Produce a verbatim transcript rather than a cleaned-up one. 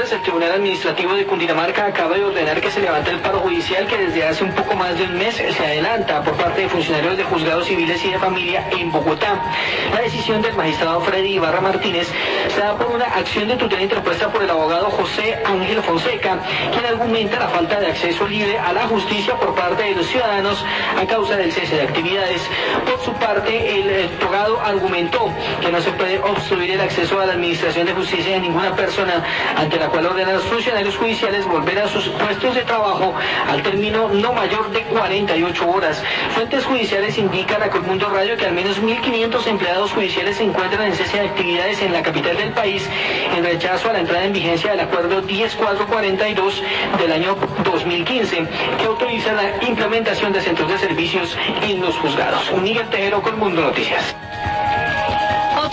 Noticias, el Tribunal Administrativo de Cundinamarca acaba de ordenar que se levante el paro judicial que desde hace un poco más de un mes se adelanta por parte de funcionarios de juzgados civiles y de familia en Bogotá. La decisión del magistrado Freddy Ibarra Martínez se da por una acción de tutela interpuesta por el abogado José Ángel Fonseca, quien argumenta la falta de acceso libre a la justicia por parte de los ciudadanos a causa del cese de actividades. Por su parte, el togado argumentó que no se puede obstruir el acceso a la administración de justicia de ninguna persona, ante la cual ordena a los funcionarios judiciales volver a sus puestos de trabajo al término no mayor de cuarenta y ocho horas. Fuentes judiciales indican a Colmundo Radio que al menos mil quinientos empleados judiciales se encuentran en cese de actividades en la capital del país en rechazo a la entrada en vigencia del acuerdo diez mil cuatrocientos cuarenta y dos del año dos mil quince, que autoriza la implementación de centros de servicios en los juzgados. Miguel Tejero, Colmundo Noticias.